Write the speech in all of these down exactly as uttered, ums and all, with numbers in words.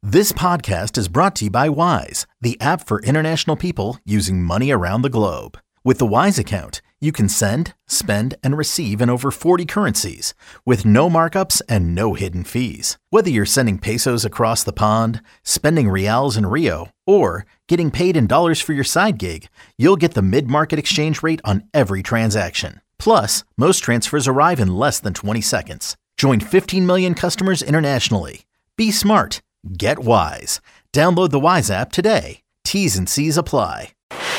This podcast is brought to you by Wise, the app for international people using money around the globe. With the Wise account, you can send, spend, and receive in over forty currencies with no markups and no hidden fees. Whether you're sending pesos across the pond, spending reals in Rio, or getting paid in dollars for your side gig, you'll get the mid-market exchange rate on every transaction. Plus, most transfers arrive in less than twenty seconds. Join fifteen million customers internationally. Be smart. Get Wise. Download the Wise app today. T's and C's apply.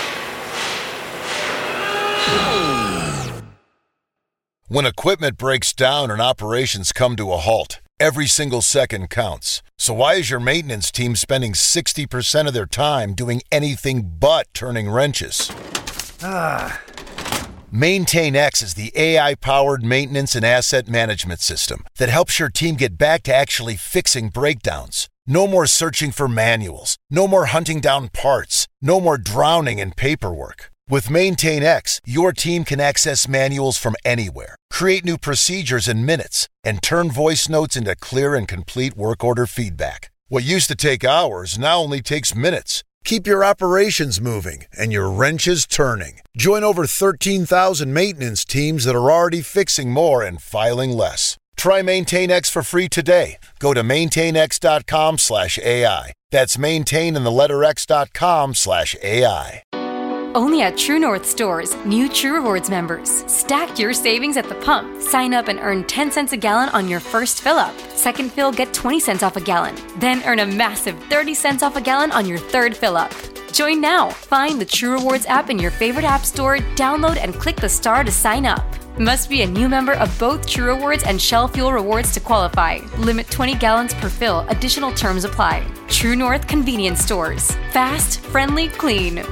When equipment breaks down and operations come to a halt, every single second counts. So why is your maintenance team spending sixty percent of their time doing anything but turning wrenches? Ah. MaintainX is the A I-powered maintenance and asset management system that helps your team get back to actually fixing breakdowns. No more searching for manuals. No more hunting down parts. No more drowning in paperwork. With MaintainX, your team can access manuals from anywhere, create new procedures in minutes, and turn voice notes into clear and complete work order feedback. What used to take hours now only takes minutes. Keep your operations moving and your wrenches turning. Join over thirteen thousand maintenance teams that are already fixing more and filing less. Try MaintainX for free today. Go to maintainx.com slash AI. That's maintain in the letter x.com slash AI. Only at True North stores, new True Rewards members. Stack your savings at the pump. Sign up and earn ten cents a gallon on your first fill-up. Second fill, get twenty cents off a gallon. Then earn a massive thirty cents off a gallon on your third fill-up. Join now. Find the True Rewards app in your favorite app store, download and click the star to sign up. Must be a new member of both True Rewards and Shell Fuel Rewards to qualify. Limit twenty gallons per fill. Additional terms apply. True North Convenience Stores. Fast, friendly, clean.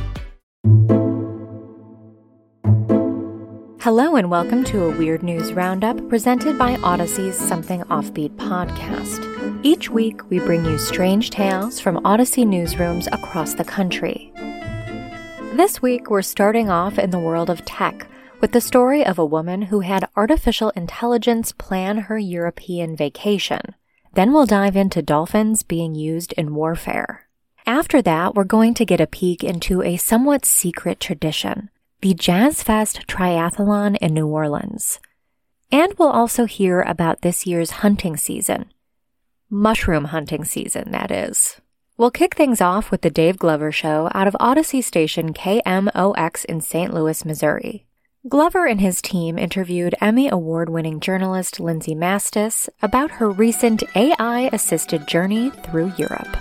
Hello and welcome to a Weird News Roundup presented by Odyssey's Something Offbeat podcast. Each week, we bring you strange tales from Odyssey newsrooms across the country. This week, we're starting off in the world of tech with the story of a woman who had artificial intelligence plan her European vacation. Then we'll dive into dolphins being used in warfare. After that, we're going to get a peek into a somewhat secret tradition, the Jazz Fest Triathlon in New Orleans. And we'll also hear about this year's hunting season. Mushroom hunting season, that is. We'll kick things off with the Dave Glover Show out of Odyssey station K M O X in Saint Louis, Missouri. Glover and his team interviewed Emmy Award-winning journalist Lindsay Mastis about her recent A I-assisted journey through Europe.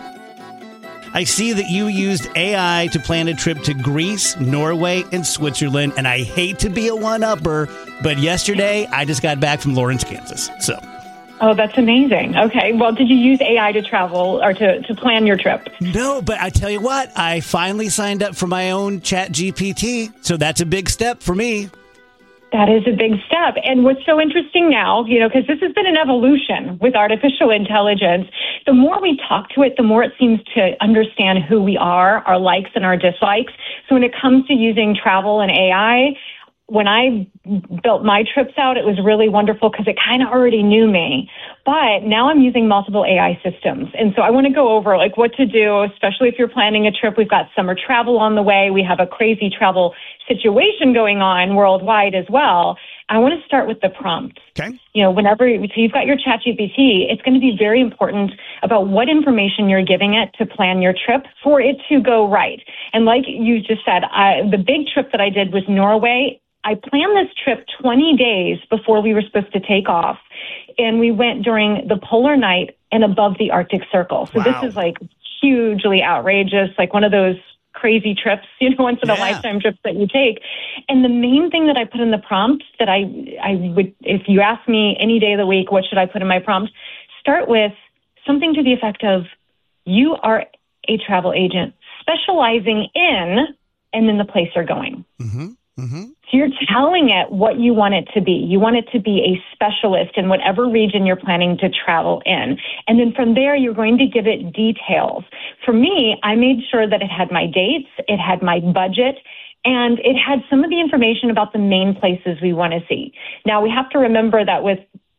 I see that you used A I to plan a trip to Greece, Norway, and Switzerland, and I hate to be a one-upper, but yesterday I just got back from Lawrence, Kansas. So, oh, that's amazing. Okay, well, did you use A I to travel or to, to plan your trip? No, but I tell you what, I finally signed up for my own Chat G P T, so that's a big step for me. That is a big step. And what's so interesting now, you know, because this has been an evolution with artificial intelligence, the more we talk to it, the more it seems to understand who we are, our likes and our dislikes. So when it comes to using travel and A I, when I built my trips out, it was really wonderful because it kind of already knew me. But now I'm using multiple A I systems. And so I want to go over like what to do, especially if you're planning a trip. We've got summer travel on the way. We have a crazy travel situation going on worldwide as well. I want to start with the prompt. Okay. You know, whenever, so you've got your Chat G P T, it's going to be very important about what information you're giving it to plan your trip for it to go right. And like you just said, I, the big trip that I did was Norway. I planned this trip twenty days before we were supposed to take off. And we went during the polar night and above the Arctic Circle. So wow. This is like hugely outrageous, like one of those crazy trips, you know, once in a yeah. lifetime trips that you take. And the main thing that I put in the prompt that I, I would, if you ask me any day of the week, what should I put in my prompt? Start with something to the effect of, you are a travel agent specializing in, and then the place you're going. Mm-hmm. Mm-hmm. So you're telling it what you want it to be. You want it to be a specialist in whatever region you're planning to travel in. And then from there, you're going to give it details. For me, I made sure that it had my dates, it had my budget, and it had some of the information about the main places we want to see. Now, we have to remember that with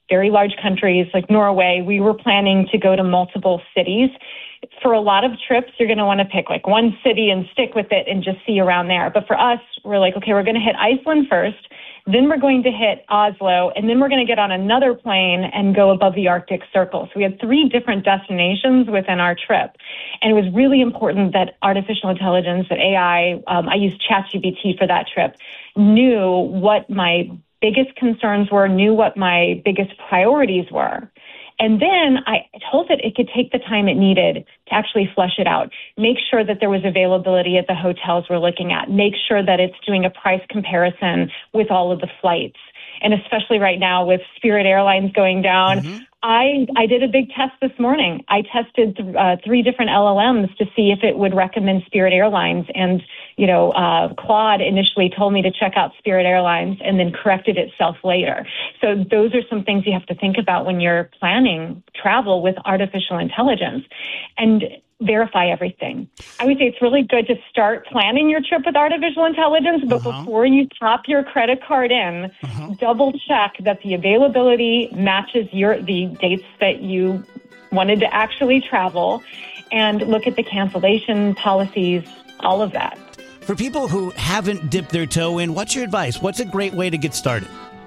very large countries like Norway. We were planning to go to multiple cities. For a lot of trips, you're going to want to pick like one city and stick with it and just see around there. But for us, we're like, okay, we're going to hit Iceland first, then we're going to hit Oslo, and then we're going to get on another plane and go above the Arctic Circle. So we had three different destinations within our trip. And it was really important that artificial intelligence, that A I, um, I used ChatGPT for that trip, knew what my biggest concerns were, knew what my biggest priorities were. And then I told it it could take the time it needed to actually flesh it out, make sure that there was availability at the hotels we're looking at, make sure that it's doing a price comparison with all of the flights. And especially right now with Spirit Airlines going down, mm-hmm. I, I did a big test this morning. I tested th- uh, three different L L Ms to see if it would recommend Spirit Airlines. And, you know, uh, Claude initially told me to check out Spirit Airlines and then corrected itself later. So those are some things you have to think about when you're planning travel with artificial intelligence. And verify everything. I would say it's really good to start planning your trip with artificial intelligence, but uh-huh. before you pop your credit card in, uh-huh. double check that the availability matches your the dates that you wanted to actually travel, and look at the cancellation policies, all of that. For people who haven't dipped their toe in, what's your advice? What's a great way to get started?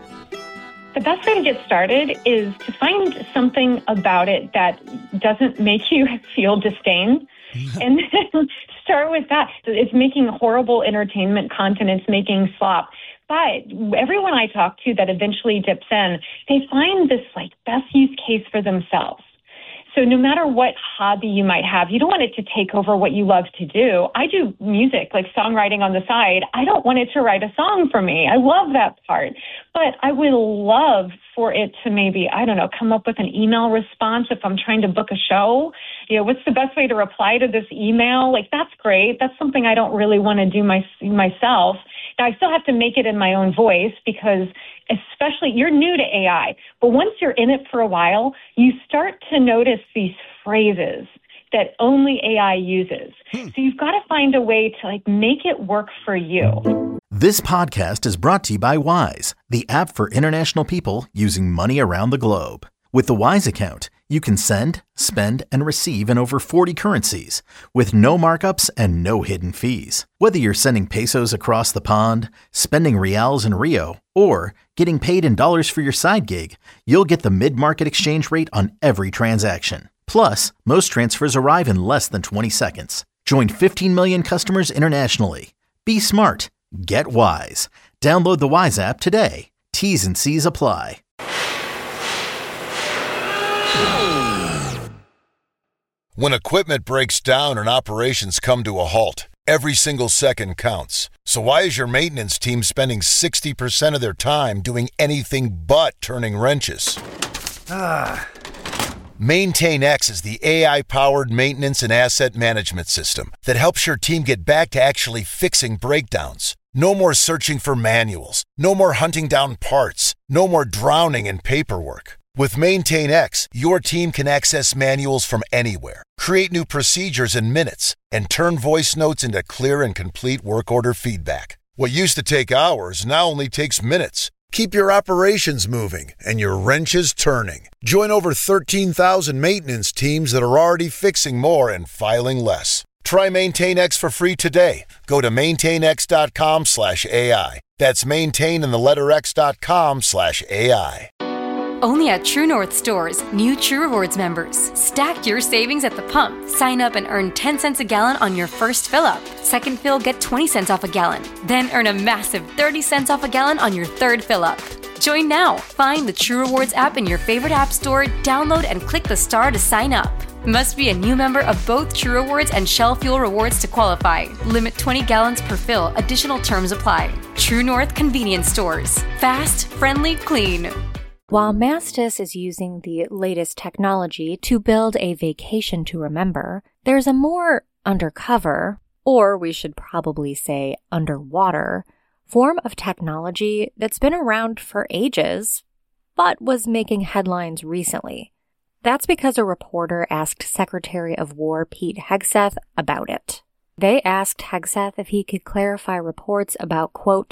The best way to get started is to find something about it that doesn't make you feel disdain. And then start with that. It's making horrible entertainment content. It's making slop. But everyone I talk to that eventually dips in, they find this like best use case for themselves. So no matter what hobby you might have, you don't want it to take over what you love to do. I do music, like songwriting on the side. I don't want it to write a song for me. I love that part. But I would love for it to maybe, I don't know, come up with an email response if I'm trying to book a show. You know, what's the best way to reply to this email? Like, that's great. That's something I don't really want to do my, myself. Now, I still have to make it in my own voice because especially you're new to A I, but once you're in it for a while, you start to notice these phrases that only A I uses. Hmm. So you've got to find a way to like make it work for you. This podcast is brought to you by Wise, the app for international people using money around the globe. With the Wise account, you can send, spend, and receive in over forty currencies with no markups and no hidden fees. Whether you're sending pesos across the pond, spending reals in Rio, or getting paid in dollars for your side gig, you'll get the mid-market exchange rate on every transaction. Plus, most transfers arrive in less than twenty seconds. Join fifteen million customers internationally. Be smart. Get Wise. Download the Wise app today. T's and C's apply. When equipment breaks down and operations come to a halt, every single second counts. So why is your maintenance team spending sixty percent of their time doing anything but turning wrenches? Ah. MaintainX is the A I-powered maintenance and asset management system that helps your team get back to actually fixing breakdowns. No more searching for manuals. No more hunting down parts. No more drowning in paperwork. With MaintainX, your team can access manuals from anywhere, create new procedures in minutes, and turn voice notes into clear and complete work order feedback. What used to take hours now only takes minutes. Keep your operations moving and your wrenches turning. Join over thirteen thousand maintenance teams that are already fixing more and filing less. Try MaintainX for free today. Go to maintainx.com slash AI. That's maintain in the letter x.com slash AI. Only at True North stores, new True Rewards members. Stack your savings at the pump. Sign up and earn ten cents a gallon on your first fill-up. Second fill, get twenty cents off a gallon. Then earn a massive thirty cents off a gallon on your third fill-up. Join now. Find the True Rewards app in your favorite app store, download and click the star to sign up. Must be a new member of both True Rewards and Shell Fuel Rewards to qualify. Limit twenty gallons per fill. Additional terms apply. True North Convenience Stores. Fast, friendly, clean. While Mastis is using the latest technology to build a vacation to remember, there's a more undercover, or we should probably say underwater, form of technology that's been around for ages, but was making headlines recently. That's because a reporter asked Secretary of War Pete Hegseth about it. They asked Hegseth if he could clarify reports about, quote,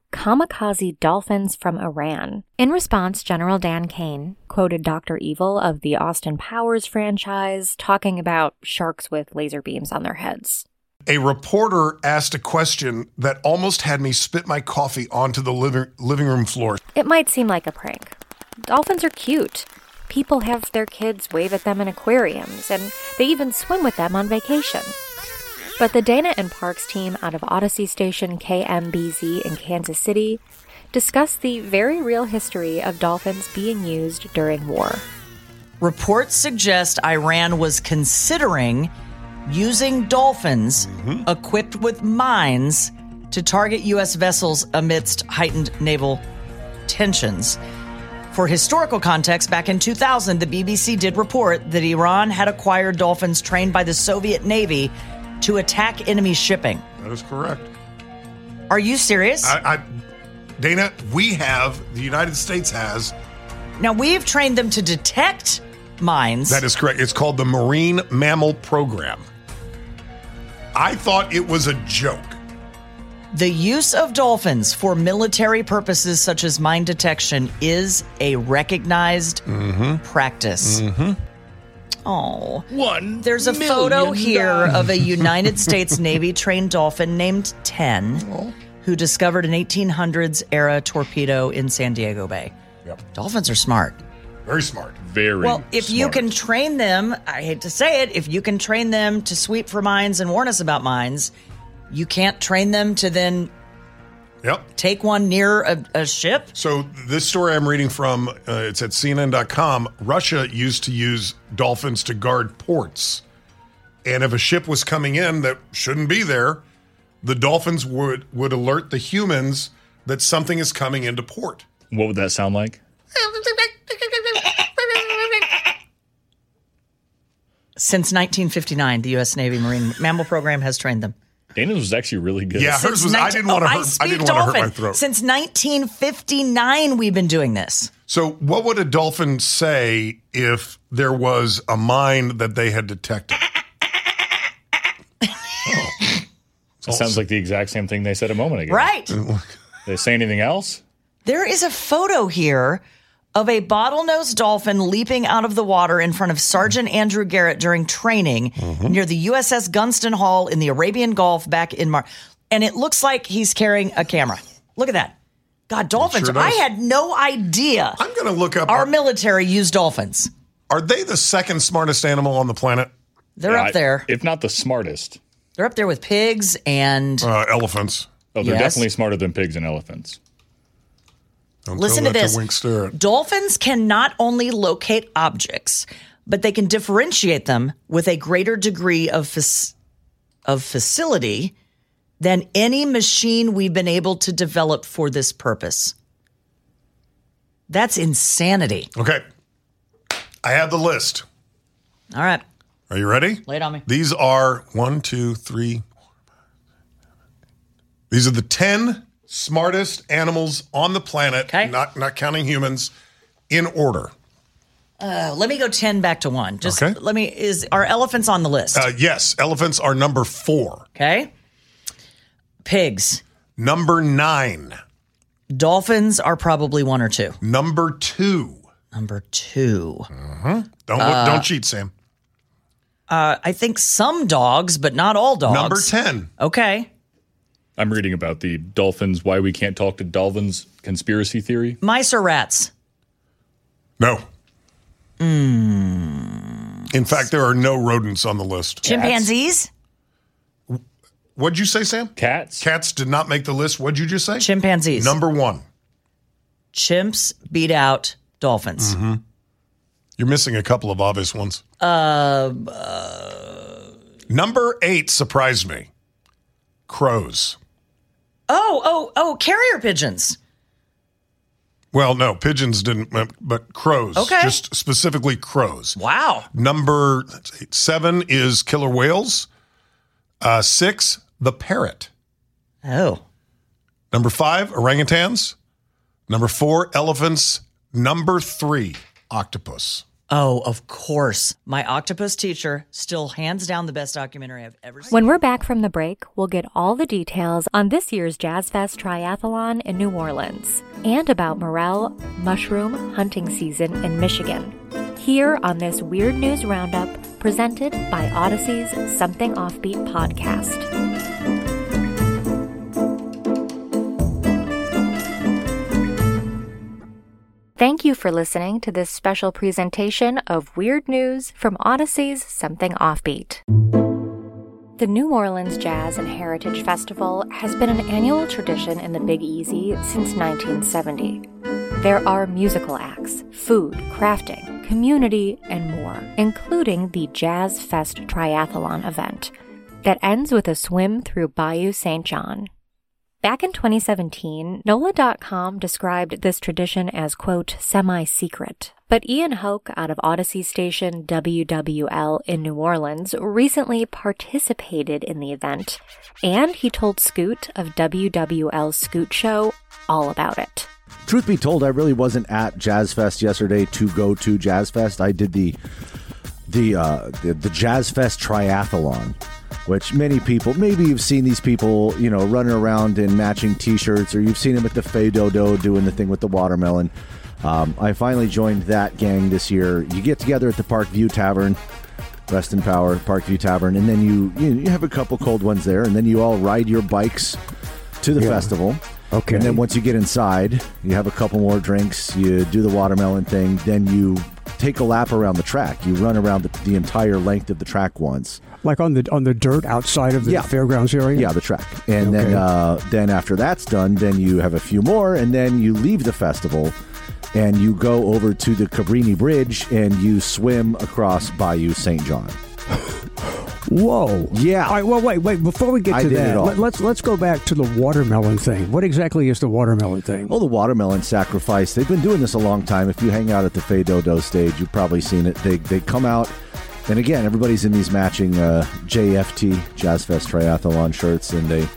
kamikaze dolphins from Iran. In response, General Dan Kane quoted Doctor Evil of the Austin Powers franchise, talking about sharks with laser beams on their heads. A reporter asked a question that almost had me spit my coffee onto the living, living room floor. It might seem like a prank. Dolphins are cute. People have their kids wave at them in aquariums, and they even swim with them on vacation. But the Dana and Parks team out of Odyssey Station K M B Z in Kansas City discussed the very real history of dolphins being used during war. Reports suggest Iran was considering using dolphins mm-hmm. equipped with mines to target U S vessels amidst heightened naval tensions. For historical context, back in two thousand, the B B C did report that Iran had acquired dolphins trained by the Soviet Navy to attack enemy shipping. That is correct. Are you serious? I, I, Dana, we have, the United States has. Now, we've trained them to detect mines. That is correct. It's called the Marine Mammal Program. I thought it was a joke. The use of dolphins for military purposes such as mine detection is a recognized mm-hmm. practice. Mm-hmm. Oh, one. There's a photo here of a United States Navy trained dolphin named Ten, oh. who discovered an eighteen hundreds era torpedo in San Diego Bay. Yep. Dolphins are smart. Very smart. Very Well, if smart. you can train them, I hate to say it, if you can train them to sweep for mines and warn us about mines, you can't train them to then Yep. take one near a, a ship? So this story I'm reading from, uh, it's at C N N dot com. Russia used to use dolphins to guard ports. And if a ship was coming in that shouldn't be there, the dolphins would, would alert the humans that something is coming into port. What would that sound like? Since nineteen fifty-nine, the U S Navy Marine Mammal Program has trained them. Dana's was actually really good. Yeah, hers was. I didn't want to hurt. I, I didn't want to hurt my throat. Since nineteen fifty-nine, we've been doing this. So, what would a dolphin say if there was a mine that they had detected? oh. It sounds like the exact same thing they said a moment ago. Right. Did they say anything else? There is a photo here of a bottlenose dolphin leaping out of the water in front of Sergeant Andrew Garrett during training mm-hmm. near the U S S Gunston Hall in the Arabian Gulf back in March. And it looks like he's carrying a camera. Look at that. God, dolphins. Sure I had no idea. I'm going to look up. Our, our military used dolphins. Are they the second smartest animal on the planet? They're yeah, up there. If not the smartest. They're up there with pigs and... Uh, elephants. Oh, they're yes. definitely smarter than pigs and elephants. Don't Listen to this. To Dolphins can not only locate objects, but they can differentiate them with a greater degree of fac- of facility than any machine we've been able to develop for this purpose. That's insanity. Okay. I have the list. All right. Are you ready? Lay it on me. These are one, two, three, four, five, these are the ten smartest animals on the planet, okay. not not counting humans, in order. Uh, let me go ten back to one. Just okay. let me. Is are elephants on the list? Uh, yes, elephants are number four. Okay. Pigs. Number nine. Dolphins are probably one or two. Number two. Number two. Uh-huh. Don't uh, don't cheat, Sam. Uh, I think some dogs, but not all dogs. Number ten. Okay. I'm reading about the dolphins, why we can't talk to dolphins conspiracy theory. Mice or rats? No. Mm. In fact, there are no rodents on the list. Chimpanzees? What'd you say, Sam? Cats? Cats did not make the list. What'd you just say? Chimpanzees. Number one. Chimps beat out dolphins. Mm-hmm. You're missing a couple of obvious ones. Uh, uh, Number eight surprised me. Crows. Oh, oh, oh, carrier pigeons. Well, no, pigeons didn't, but crows. Okay. Just specifically crows. Wow. Number seven is killer whales. Uh, six, the parrot. Oh. Number five, orangutans. Number four, elephants. Number three, octopus. Oh, of course. My octopus teacher, still hands down the best documentary I've ever seen. When we're back from the break, we'll get all the details on this year's Jazz Fest Triathlon in New Orleans and about morel mushroom hunting season in Michigan. Here on this Weird News Roundup, presented by Odyssey's Something Offbeat podcast. Thank you for listening to this special presentation of Weird News from Odyssey's Something Offbeat. The New Orleans Jazz and Heritage Festival has been an annual tradition in the Big Easy since nineteen seventy. There are musical acts, food, crafting, community, and more, including the Jazz Fest Triathlon event that ends with a swim through Bayou Saint John. Back in twenty seventeen, N O L A dot com described this tradition as, quote, semi-secret. But Ian Hoke out of Odyssey station W W L in New Orleans recently participated in the event, and he told Scoot of W W L's Scoot Show all about it. Truth be told, I really wasn't at Jazz Fest yesterday to go to Jazz Fest. I did the the uh, the, the Jazz Fest Triathlon, which many people, maybe you've seen these people, you know, running around in matching T-shirts, or you've seen them at the Fay Dodo doing the thing with the watermelon. Um, I finally joined that gang this year. You get together at the Parkview Tavern, rest in power, Parkview Tavern, and then you you, know, you have a couple cold ones there, and then you all ride your bikes to the yeah. festival. Okay. And then once you get inside, you have a couple more drinks, you do the watermelon thing, then you take a lap around the track. You run around the, the entire length of the track once. Like on the on the dirt outside of the yeah. fairgrounds area? Yeah, the track. And okay. then uh, then after that's done, then you have a few more, and then you leave the festival, and you go over to the Cabrini Bridge, and you swim across Bayou Saint John. Whoa! Yeah. All right. Well, wait, wait. Before we get to I did that, it all. let, let's let's go back to the watermelon thing. What exactly is the watermelon thing? Well, the watermelon sacrifice. They've been doing this a long time. If you hang out at the Fay Dodo stage, you've probably seen it. They they come out, and again, everybody's in these matching uh, J F T Jazz Fest Triathlon shirts, and they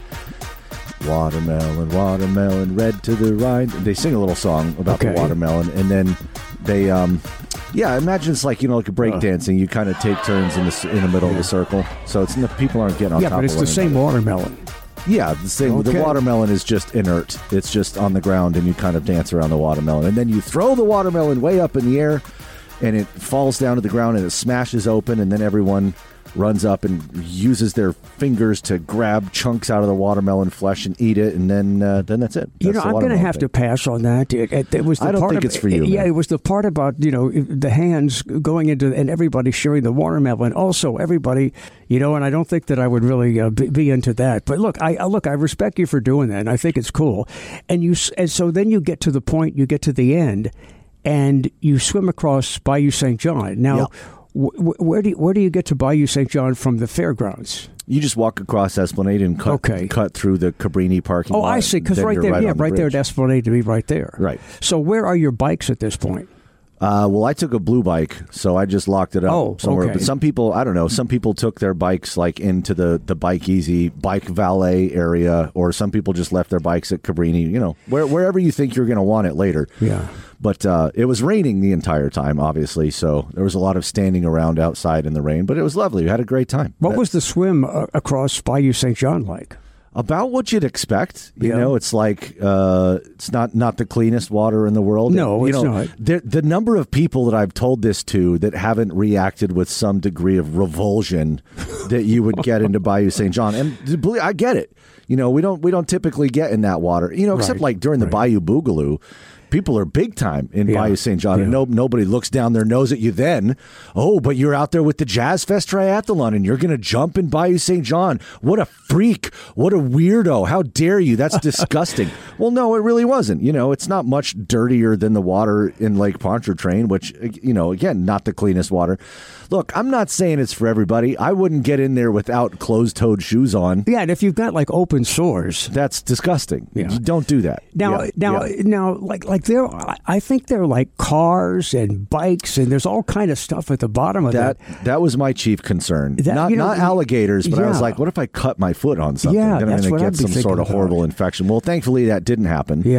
watermelon, watermelon, red to the rind. They sing a little song about okay. the watermelon, and then they. Um, Yeah, imagine it's like, you know, like a break dancing. You kind of take turns in the in the middle yeah. of the circle, so it's the people aren't getting on yeah, top of Yeah, but it's the same another. watermelon. Yeah, the same. Okay. The watermelon is just inert. It's just on the ground, and you kind of dance around the watermelon, and then you throw the watermelon way up in the air, and it falls down to the ground, and it smashes open, and then everyone runs up and uses their fingers to grab chunks out of the watermelon flesh and eat it, and then uh, then that's it. That's you know, I'm going to have thing. to pass on that. It, it, it was the I don't part think of, it's for you. Yeah, man. it was the part about, you know, the hands going into, and everybody sharing the watermelon. Also, everybody, you know, and I don't think that I would really uh, be, be into that. But look, I look, I respect you for doing that, and I think it's cool. And you, and so then you get to the point, you get to the end, and you swim across Bayou Saint John. Now. Yeah. Where do you, where do you get to Bayou Saint John from the fairgrounds? You just walk across Esplanade and cut okay. cut through the Cabrini parking oh, lot. Oh, I see. Because right there, right yeah, the right there at Esplanade to be right there. Right. So where are your bikes at this point? Uh, well, I took a blue bike, so I just locked it up oh, somewhere. Okay. But some people, I don't know, some people took their bikes like into the, the Bike Easy bike valet area, or some people just left their bikes at Cabrini, you know, where, wherever you think you're going to want it later. Yeah. But uh, it was raining the entire time, obviously, so there was a lot of standing around outside in the rain, but it was lovely. We had a great time. What was the swim uh, across Bayou Saint John like? About what you'd expect. You yeah. know, it's like, uh, it's not, not the cleanest water in the world. No, you it's know, not. The, the number of people that I've told this to that haven't reacted with some degree of revulsion that you would get into Bayou Saint John. And I get it. You know, we don't we don't typically get in that water, you know, except right. like during the right. Bayou Boogaloo. People are big time in yeah. Bayou Saint John, yeah. and no, nobody looks down their nose at you then. Oh, but you're out there with the Jazz Fest Triathlon, and you're going to jump in Bayou Saint John. What a freak. What a weirdo. How dare you? That's disgusting. Well, no, it really wasn't. You know, it's not much dirtier than the water in Lake Pontchartrain, which, you know, again, not the cleanest water. Look, I'm not saying it's for everybody. I wouldn't get in there without closed-toed shoes on. Yeah, and if you've got, like, open sores. That's disgusting. Yeah. You don't do that. Now, yeah. now, yeah. now, like, like there, I think there are, like, cars and bikes, and there's all kind of stuff at the bottom of that. That, that was my chief concern. That, not you know, not alligators, but yeah. I was like, what if I cut my foot on something? Yeah, then I'm that's going what to I'd get be some sort of thinking horrible about. infection. Well, thankfully, that didn't happen. Yeah.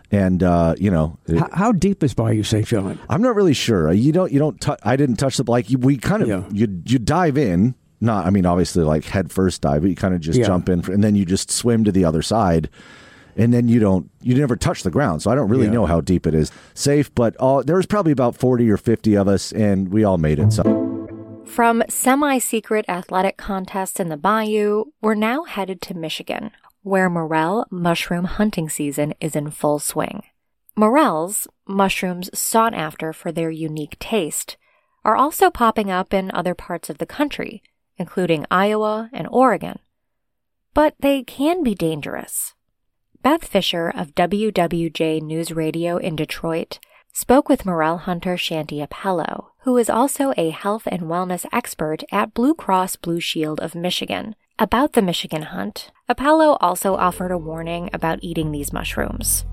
And uh, you know, it, how, how deep is Bayou Saint John? I'm not really sure. You don't, you don't. T- I didn't touch the like. We kind of Yeah. you you dive in. Not, I mean, obviously, like head first dive, but you kind of just Yeah. jump in, and then you just swim to the other side, and then you don't, you never touch the ground. So I don't really Yeah. know how deep it is. Safe, but all, there was probably about forty or fifty of us, and we all made it. So. From semi-secret athletic contests in the bayou, we're now headed to Michigan, where morel mushroom hunting season is in full swing. Morels, mushrooms sought after for their unique taste, are also popping up in other parts of the country, including Iowa and Oregon. But they can be dangerous. Beth Fisher of W W J News Radio in Detroit spoke with morel hunter Shanti Appello, who is also a health and wellness expert at Blue Cross Blue Shield of Michigan, about the Michigan hunt. Appello also offered a warning about eating these mushrooms.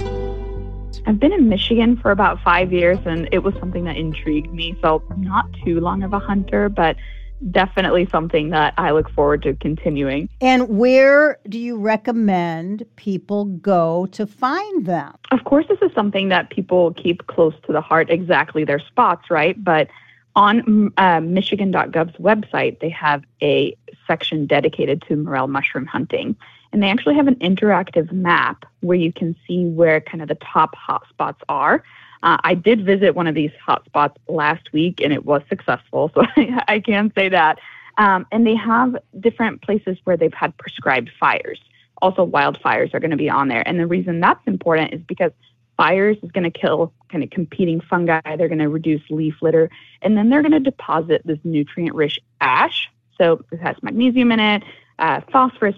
I've been in Michigan for about five years, and it was something that intrigued me. So not too long of a hunter, but definitely something that I look forward to continuing. And where do you recommend people go to find them? Of course, this is something that people keep close to the heart, exactly their spots, right? But on uh, Michigan dot gov's website, they have a section dedicated to morel mushroom hunting. And they actually have an interactive map where you can see where kind of the top hotspots are. Uh, I did visit one of these hotspots last week, and it was successful, so I, I can say that. Um, and they have different places where they've had prescribed fires. Also, wildfires are going to be on there. And the reason that's important is because fires is going to kill kind of competing fungi. They're going to reduce leaf litter, and then they're going to deposit this nutrient-rich ash. So it has magnesium in it, uh, phosphorus,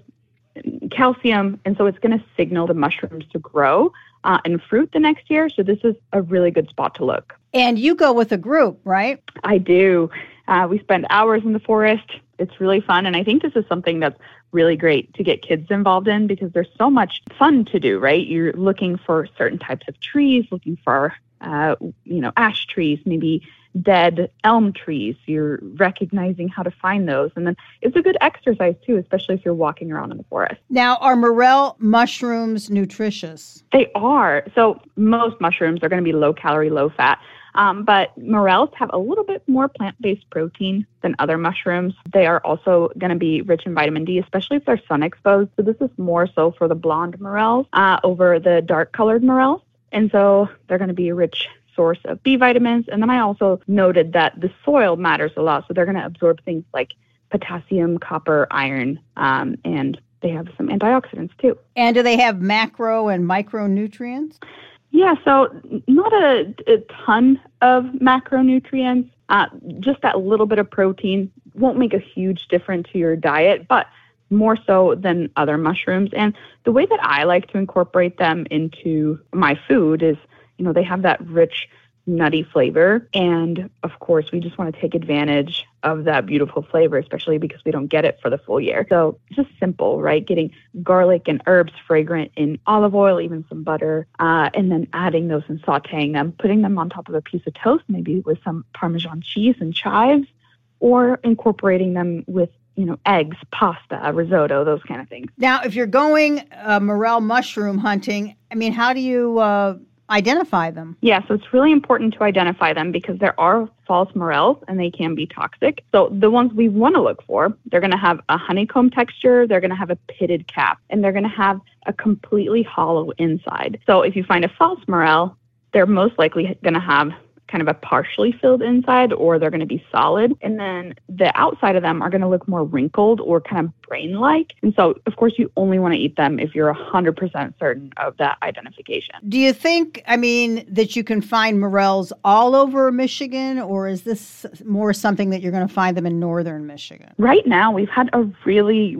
calcium, and so it's going to signal the mushrooms to grow uh, and fruit the next year. So this is a really good spot to look. And you go with a group, right? I do. Uh, we spend hours in the forest. It's really fun, and I think this is something that's really great to get kids involved in because there's so much fun to do, right? You're looking for certain types of trees, looking for, uh, you know, ash trees, maybe dead elm trees. You're recognizing how to find those. And then it's a good exercise too, especially if you're walking around in the forest. Now, are morel mushrooms nutritious? They are. So most mushrooms are going to be low calorie, low fat. Um, but morels have a little bit more plant-based protein than other mushrooms. They are also going to be rich in vitamin D, especially if they're sun exposed. So this is more so for the blonde morels uh, over the dark colored morels. And so they're going to be a rich source of B vitamins. And then I also noted that the soil matters a lot. So they're going to absorb things like potassium, copper, iron, um, and they have some antioxidants too. And do they have macro and micronutrients? Yeah, so not a, a ton of macronutrients, uh, just that little bit of protein won't make a huge difference to your diet, but more so than other mushrooms. And the way that I like to incorporate them into my food is, you know, they have that rich, nutty flavor. And of course, we just want to take advantage of that beautiful flavor, especially because we don't get it for the full year. So it's just simple, right? Getting garlic and herbs fragrant in olive oil, even some butter, uh, and then adding those and sauteing them, putting them on top of a piece of toast, maybe with some Parmesan cheese and chives, or incorporating them with, you know, eggs, pasta, risotto, those kind of things. Now, if you're going uh, morel mushroom hunting, I mean, how do you uh, identify them? Yeah, so it's really important to identify them because there are false morels and they can be toxic. So the ones we want to look for, they're going to have a honeycomb texture, they're going to have a pitted cap, and they're going to have a completely hollow inside. So if you find a false morel, they're most likely going to have kind of a partially filled inside, or they're going to be solid. And then the outside of them are going to look more wrinkled or kind of brain-like. And so, of course, you only want to eat them if you're one hundred percent certain of that identification. Do you think, I mean, that you can find morels all over Michigan, or is this more something that you're going to find them in northern Michigan? Right now, we've had a really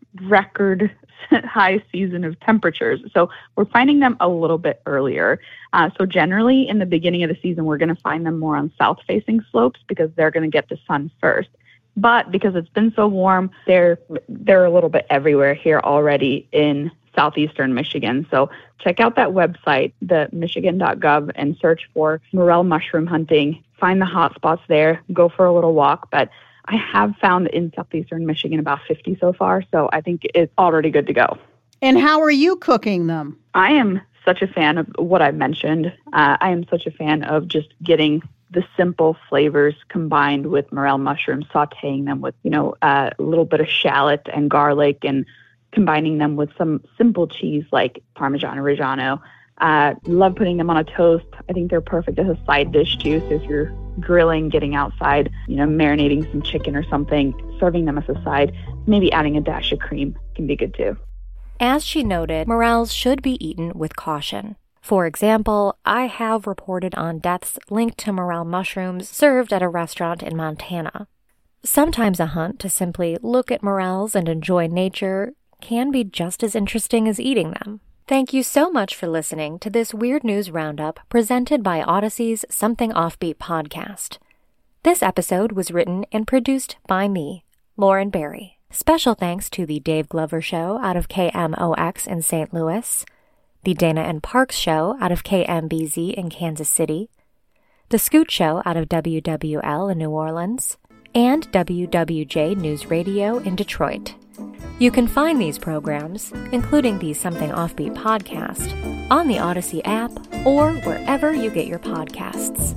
record high season of temperatures. So we're finding them a little bit earlier. Uh, so generally in the beginning of the season, we're going to find them more on south-facing slopes because they're going to get the sun first. But because it's been so warm, they're they're a little bit everywhere here already in southeastern Michigan. So check out that website, the Michigan dot gov, and search for morel mushroom hunting. Find the hot spots there. Go for a little walk. But I have found in southeastern Michigan about fifty so far, so I think it's already good to go. And how are you cooking them? I am such a fan of what I mentioned. Uh, I am such a fan of just getting the simple flavors combined with morel mushrooms, sauteing them with, you know, uh, a little bit of shallot and garlic, and combining them with some simple cheese like Parmesan Reggiano. Uh, love putting them on a toast. I think they're perfect as a side dish too. So if you're grilling, getting outside, you know, marinating some chicken or something, serving them as a side, maybe adding a dash of cream can be good too. As she noted, morels should be eaten with caution. For example, I have reported on deaths linked to morel mushrooms served at a restaurant in Montana. Sometimes a hunt to simply look at morels and enjoy nature can be just as interesting as eating them. Thank you so much for listening to this Weird News Roundup presented by Odyssey's Something Offbeat podcast. This episode was written and produced by me, Lauren Barry. Special thanks to The Dave Glover Show out of K M O X in Saint Louis, The Dana and Parks Show out of K M B Z in Kansas City, The Scoot Show out of W W L in New Orleans, and W W J News Radio in Detroit. You can find these programs, including the Something Offbeat podcast, on the Odyssey app or wherever you get your podcasts.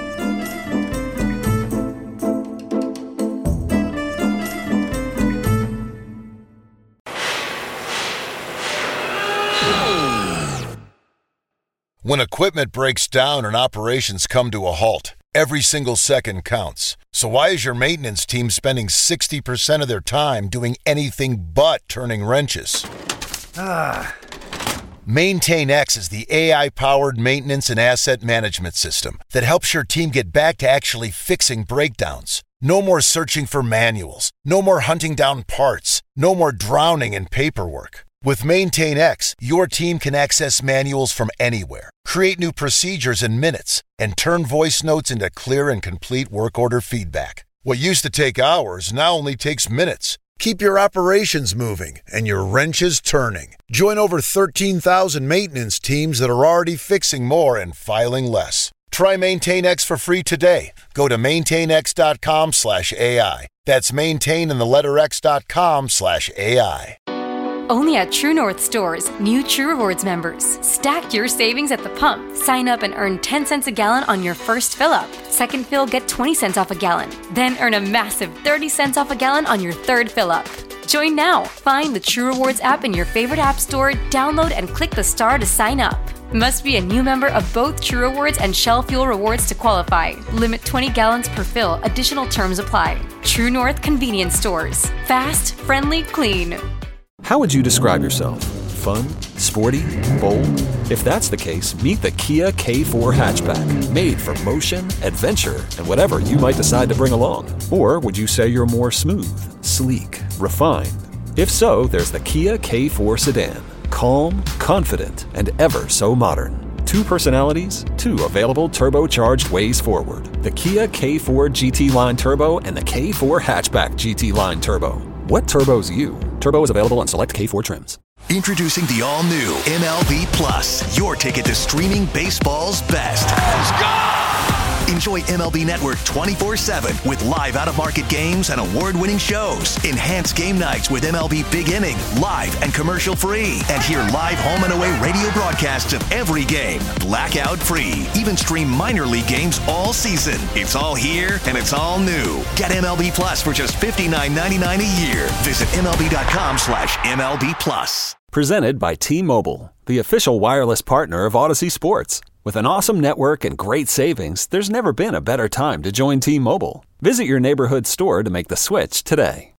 When equipment breaks down and operations come to a halt, every single second counts. So why is your maintenance team spending sixty percent of their time doing anything but turning wrenches? Ah. MaintainX is the A I-powered maintenance and asset management system that helps your team get back to actually fixing breakdowns. No more searching for manuals. No more hunting down parts. No more drowning in paperwork. With MaintainX, your team can access manuals from anywhere, create new procedures in minutes, and turn voice notes into clear and complete work order feedback. What used to take hours now only takes minutes. Keep your operations moving and your wrenches turning. Join over thirteen thousand maintenance teams that are already fixing more and filing less. Try MaintainX for free today. Go to maintainx.com slash AI. That's maintain and the letter x.com slash AI. Only at True North stores, new True Rewards members. Stack your savings at the pump. Sign up and earn ten cents a gallon on your first fill-up. Second fill, get twenty cents off a gallon. Then earn a massive thirty cents off a gallon on your third fill-up. Join now. Find the True Rewards app in your favorite app store, download and click the star to sign up. Must be a new member of both True Rewards and Shell Fuel Rewards to qualify. Limit twenty gallons per fill. Additional terms apply. True North Convenience Stores. Fast, friendly, clean. How would you describe yourself? Fun? Sporty? Bold? If that's the case, meet the Kia K four hatchback. Made for motion, adventure, and whatever you might decide to bring along. Or would you say you're more smooth, sleek, refined? If so, there's the Kia K four sedan. Calm, confident, and ever so modern. Two personalities, two available turbocharged ways forward. The Kia K four G T Line Turbo and the K four Hatchback G T Line Turbo. What turbo's you? Turbo is available on select K four trims. Introducing the all-new M L B Plus, your ticket to streaming baseball's best. Let's go! Enjoy M L B Network twenty-four seven with live out-of-market games and award-winning shows. Enhanced game nights with M L B Big Inning, live and commercial-free. And hear live home and away radio broadcasts of every game, blackout-free. Even stream minor league games all season. It's all here, and it's all new. Get M L B Plus for just fifty-nine ninety-nine a year. Visit MLB.com slash MLB Plus. Presented by T-Mobile, the official wireless partner of Odyssey Sports. With an awesome network and great savings, there's never been a better time to join T-Mobile. Visit your neighborhood store to make the switch today.